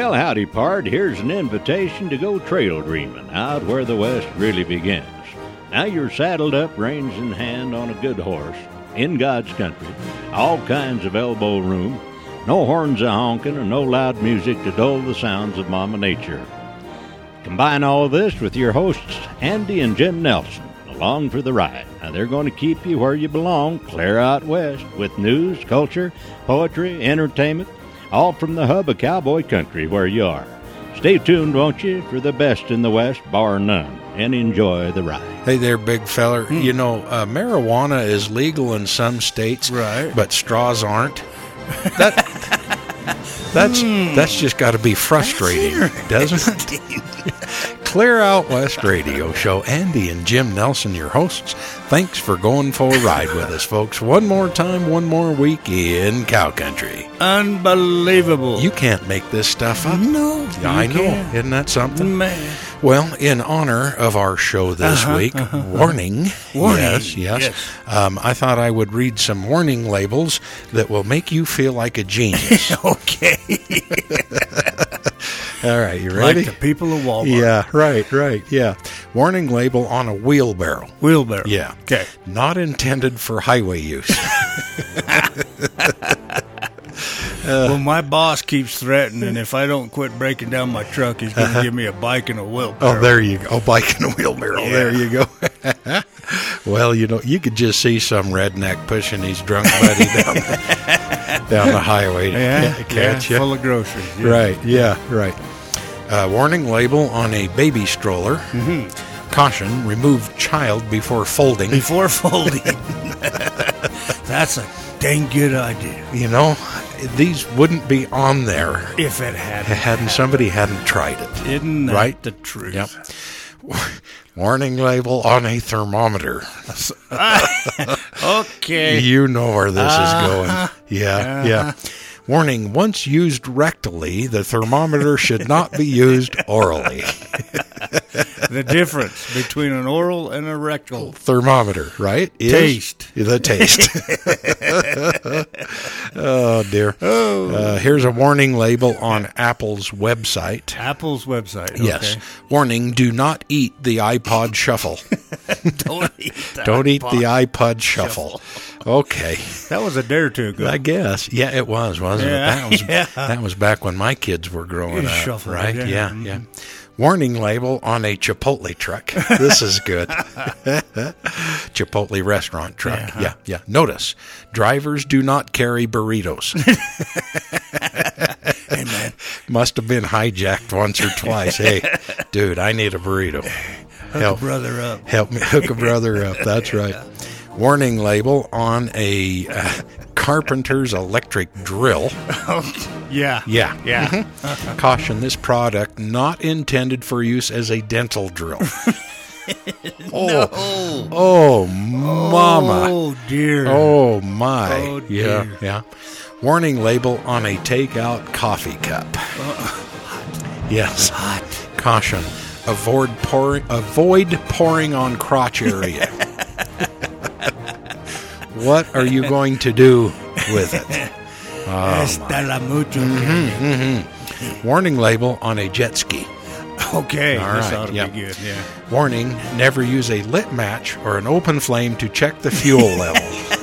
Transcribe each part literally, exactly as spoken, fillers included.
Well, howdy, pard. Here's an invitation to go trail dreaming out where the West really begins. Now you're saddled up, reins in hand, on a good horse, in God's country, all kinds of elbow room, no horns a honking and no loud music to dull the sounds of Mama Nature. Combine all this with your hosts, Andy and Jim Nelson, along for the ride. Now they're going to keep you where you belong, clear out west, with news, culture, poetry, entertainment, all from the hub of cowboy country where you are. Stay tuned, won't you, for the best in the West, bar none, and enjoy the ride. Hey there, big feller. Hmm. You know, uh, marijuana is legal in some states, right, but straws aren't. That that's mm. that's just got to be frustrating, doesn't it? Clear Out West Radio Show. Andy and Jim Nelson, your hosts. Thanks for going for a ride with us, folks. One more time, one more week in cow country. Unbelievable. You can't make this stuff up. No, yeah, I know. Can't. Isn't that something? Man. Well, in honor of our show this uh-huh, week, uh-huh. warning, warning, yes, yes, yes. Um, I thought I would read some warning labels that will make you feel like a genius. Okay. All right, you ready? Like the people of Walmart. Yeah, right, right, yeah. Warning label on a wheelbarrow. Wheelbarrow. Yeah. Okay. Not intended for highway use. Uh, well, my boss keeps threatening if I don't quit breaking down my truck, he's going to uh-huh. give me a bike and a wheelbarrow. Oh, there you go. A bike and a wheelbarrow. Yeah. There you go. Well, you know, you could just see some redneck pushing his drunk buddy down the, down the highway to yeah, catch yeah, you. Full of groceries. Yeah. Right, yeah, right. Uh, warning label on a baby stroller. Mm-hmm. Caution, remove child before folding. Before folding. That's a dang good idea. You know, these wouldn't be on there if it hadn't, hadn't somebody hadn't tried it. Isn't that right? the truth? Yep. Warning label on a thermometer. Okay. You know where this uh-huh. is going. Yeah, uh-huh. yeah. Warning, once used rectally, the thermometer should not be used orally. The difference between an oral and a rectal thermometer, right? Is taste. The taste. Oh, dear. Oh. Uh, here's a warning label on Apple's website. Apple's website, okay. Yes. Warning, do not eat the iPod Shuffle. Don't eat the Don't iPod eat the iPod Shuffle. Shuffle. Okay. That was a day or two ago. I guess. Yeah, it was, wasn't yeah, it? That was, yeah. that was back when my kids were growing up, Shuffle, right? Yeah, yeah. mm-hmm. yeah. Warning label on a Chipotle truck. This is good. Chipotle restaurant truck. Yeah, huh? yeah, yeah. Notice, drivers do not carry burritos. Hey, man. Must have been hijacked once or twice. Hey, dude, I need a burrito. Hook help, a brother up. Help me hook a brother up. That's right. Yeah. Warning label on a uh, carpenter's electric drill. Yeah. Yeah. Yeah. Mm-hmm. Caution, this product not intended for use as a dental drill. Oh, no. Oh, mama. Oh, dear. Oh, my. Oh, dear. Yeah, yeah. Warning label on a takeout coffee cup. Uh, yes. Hot. Caution, avoid pouring, avoid pouring on crotch area. What are you going to do with it? Hasta la mucho. Mm-hmm, mm-hmm. Warning label on a jet ski. Okay, all this right, ought to yep. be good. Yeah. Warning, never use a lit match or an open flame to check the fuel level.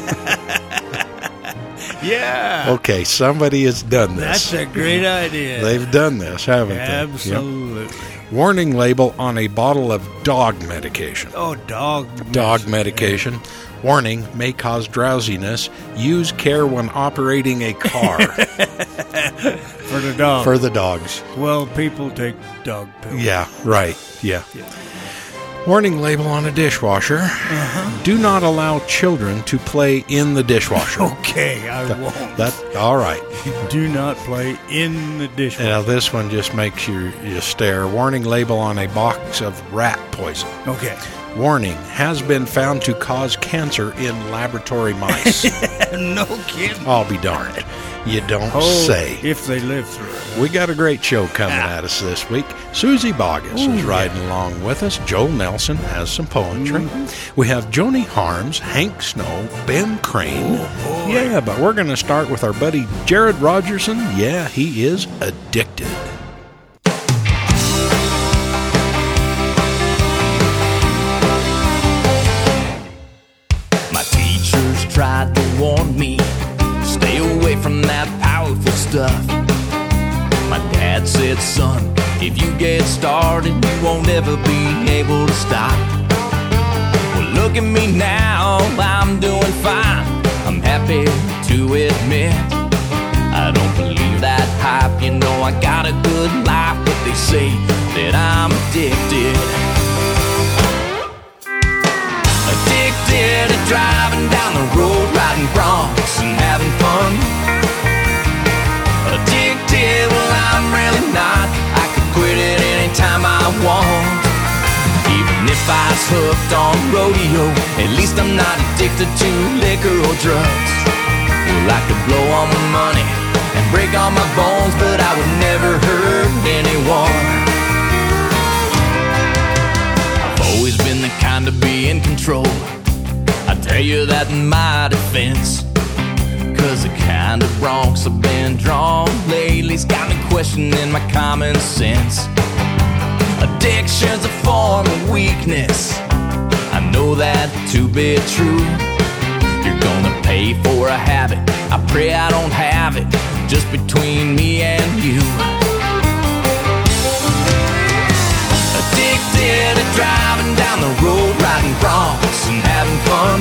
Yeah. Okay, somebody has done this. That's a great idea. They've done this, haven't Absolutely. they? Absolutely. Yep. Warning label on a bottle of dog medication. Oh, dog. Dog medication. Warning, may cause drowsiness. Use care when operating a car. For the dog. For the dogs. Well, people take dog pills. Yeah, right. Yeah. yeah. Warning label on a dishwasher. Uh-huh. Do not allow children to play in the dishwasher. Okay, I that, won't. That all right. Do not play in the dishwasher. Now this one just makes you, you stare. Warning label on a box of rat poison. Okay. Warning, has been found to cause cancer in laboratory mice. No kidding. I'll be darned. You don't oh, say. If they live through it. We got a great show coming ah. at us this week. Susie Boggess Ooh, is riding yeah. along with us. Joel Nelson has some poetry. Mm-hmm. We have Joni Harms, Hank Snow, Ben Crane. Oh, yeah, but we're going to start with our buddy Jared Rogerson. Yeah, he is addicted. started, you won't ever be able to stop. Well, look at me now, I'm doing fine. I'm happy to admit I don't believe that hype. You know I got a good life, but they say that I'm addicted. Addicted to driving down the road, riding broncs and having fun. Addicted, well I'm really not. I could quit it anytime I want. Even if I was hooked on rodeo, at least I'm not addicted to liquor or drugs. Well, I could blow all my money and break all my bones, but I would never hurt anyone. I've always been the kind to be in control. I tell you that in my defense, cause the kind of broncs I've been drawn lately's got me questioning my common sense. Addiction's a form of weakness, I know that to be true. You're gonna pay for a habit, I pray I don't have it, just between me and you. Addicted to driving down the road, riding broncs and having fun.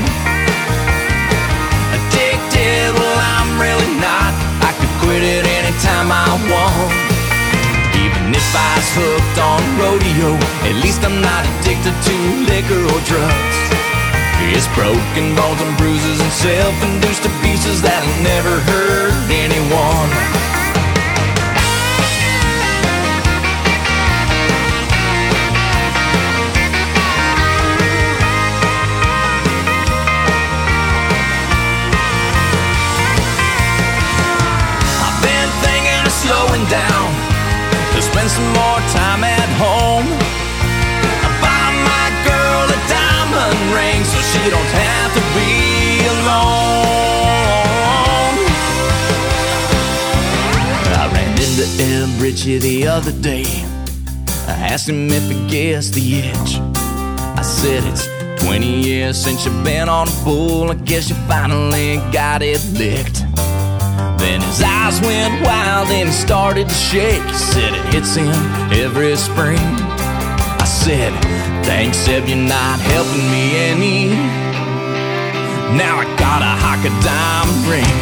Addicted, well I'm really not. I could quit it anytime I want. Even if I was hooked on rodeo, at least I'm not addicted to liquor or drugs. It's broken bones and bruises and self-induced abuses that'll never hurt anyone. I've been thinking of slowing down to spend some more time at home. Buy my girl a diamond ring so she don't have to be alone. I ran into El Richie the other day. I asked him if he guessed the itch. I said it's twenty years since you've been on a bull. I guess you finally got it licked. Then his eyes went wild and he started to shake. He said it hits him every spring. I said, thanks, Seb, you're not helping me any. Now I gotta hock a diamond ring.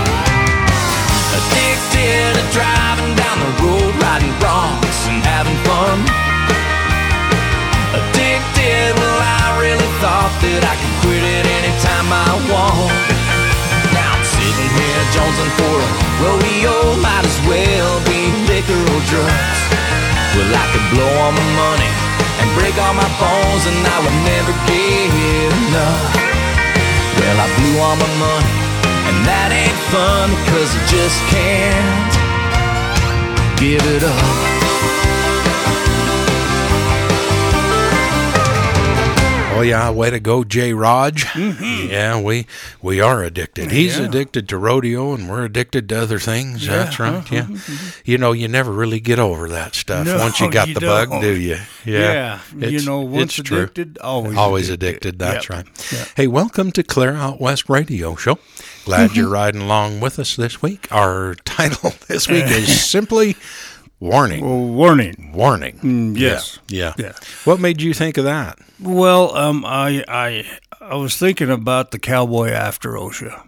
Addicted to driving down the road, riding broncs and having fun. Addicted, well I really thought that I could quit it anytime I want. Now I'm sitting here jonesing for a rodeo, might as well be liquor or drugs. Well, I could blow all my money and break all my bones and I would never get enough. Well, I blew all my money and that ain't fun, cause I just can't give it up. Oh yeah, way to go, J. Raj. Mm-hmm. Yeah, we we are addicted. He's Yeah. addicted to rodeo, and we're addicted to other things. Yeah. That's right. Uh-huh. Yeah, you know, you never really get over that stuff No, once you got you the bug, don't. do you? Yeah, you It's- know, once it's true. addicted, always Always addicted. addicted. That's Yep. right. Yep. Hey, welcome to Clear Out West Radio Show. Glad you're riding along with us this week. Our title this week is simply Warning. Well, warning. Warning. Mm, yes. Yeah. Yeah. What made you think of that? Well, um, I I I was thinking about the cowboy after OSHA.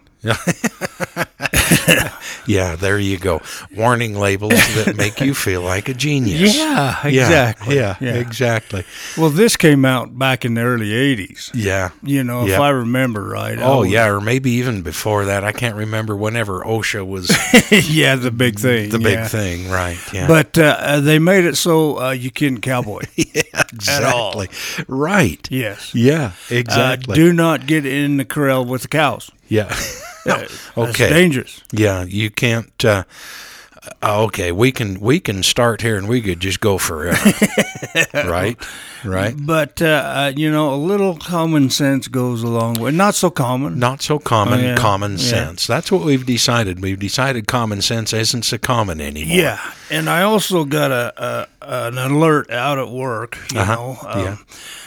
Yeah, there you go. Warning labels that make you feel like a genius. Yeah, Yeah, exactly. Yeah, Yeah. exactly. Well, this came out back in the early eighties. Yeah. You know, if Yep. I remember right. I Oh, was- yeah, or maybe even before that. I can't remember whenever OSHA was yeah, the big thing. the big yeah. thing, right? Yeah. But uh, they made it so uh, you couldn't cowboy. exactly. Right. Yes. Yeah, Uh, exactly. do not get in the corral with the cows. yeah. Uh, Okay. That's dangerous. Yeah, you can't. Uh, uh, okay, we can we can start here and we could just go forever. Right, right. But, uh, uh, you know, a little common sense goes a long way. Not so common. Not so common. Oh, yeah. Common Yeah. sense. That's what we've decided. We've decided common sense isn't so common anymore. Yeah, and I also got a, a an alert out at work. You Uh-huh. know, um, Yeah.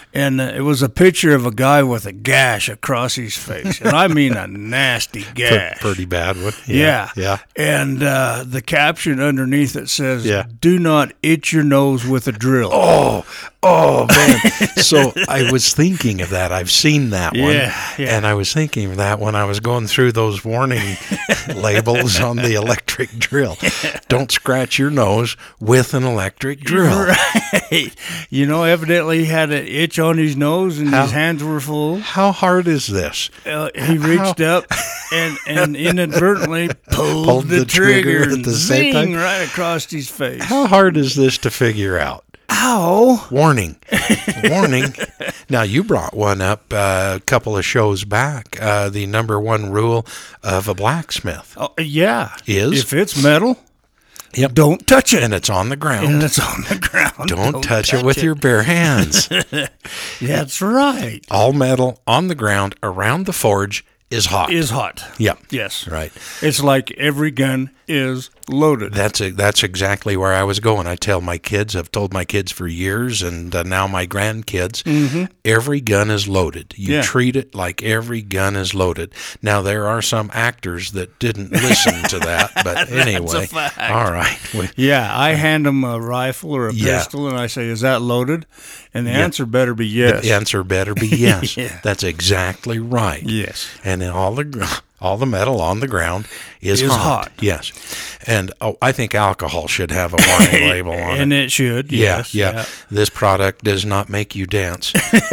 and uh, it was a picture of a guy with a gash across his face, and I mean a nasty gash. Pretty bad one. Yeah, yeah. And uh, the caption underneath it says, Yeah. "Do not itch your nose with a drill." Oh, oh man! So I was thinking of that. I've seen that one, Yeah, yeah. and I was thinking of that when I was going through those warning labels on the electric drill. Don't scratch your nose with an electric drill. Right. You know, evidently he had an itch on his nose and How- his hands were full. How hard is this? Uh, he reached up and, and inadvertently pulled, Pulled the, the trigger trigger, at and the same zing time? right across his face. How hard is this to figure out? Ow! Warning. Warning. Now, you brought one up uh, a couple of shows back. Uh, the number one rule of a blacksmith Oh, yeah. is? If it's metal, Yep. don't touch it. And it's on the ground. And it's on the ground. Don't, touch, it with your bare hands. That's right. All metal on the ground around the forge is hot. Is hot. Yep. Yes. Right. It's like every gun is loaded. That's a, that's exactly where I was going. I tell my kids, I've told my kids for years, and uh, now my grandkids, every gun is loaded. You Yeah. treat it like every gun is loaded. Now, there are some actors that didn't listen to that, but anyway. fact. All right. We- Yeah, I hand them a rifle or a Yeah. pistol, and I say, "Is that loaded?" And the answer better be yes. The answer better be yes. Yeah. That's exactly right. Yes. And then all the gr- all the metal on the ground is, Is hot. hot. Yes. And oh, I think alcohol should have a warning label on And it. it should. Yeah, Yes. yeah, This product does not make you dance.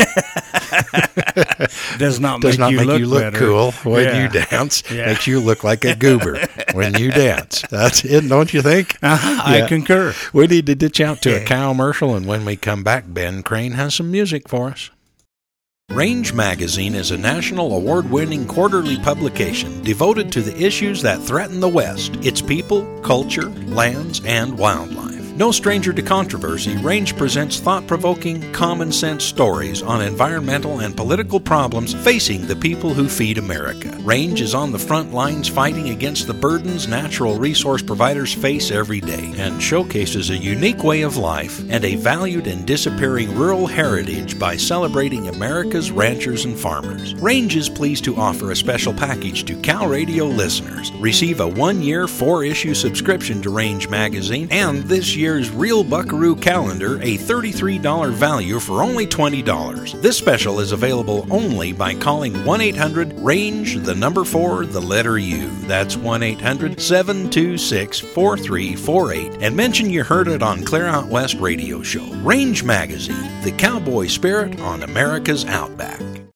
Does not Does make, not you, make look you look better. cool when Yeah. you dance. Yeah. Makes you look like a goober when you dance. That's it, don't you think? Uh-huh, Yeah. I concur. We need to ditch out to a Yeah. cow commercial, and when we come back, Ben Crane has some music for us. Range Magazine is a national award-winning quarterly publication devoted to the issues that threaten the West, its people, culture, lands, and wildlife. No stranger to controversy, Range presents thought-provoking, common-sense stories on environmental and political problems facing the people who feed America. Range is on the front lines fighting against the burdens natural resource providers face every day and showcases a unique way of life and a valued and disappearing rural heritage by celebrating America's ranchers and farmers. Range is pleased to offer a special package to Cal Radio listeners. Receive a one-year, four-issue subscription to Range Magazine and this year's Real Buckaroo Calendar, a thirty-three dollars value for only twenty dollars. This special is available only by calling one eight hundred range, the number four, the letter U. That's one eight hundred seven two six four three four eight and mention you heard it on Clear Out West Radio Show. Range Magazine, the cowboy spirit on America's Outback.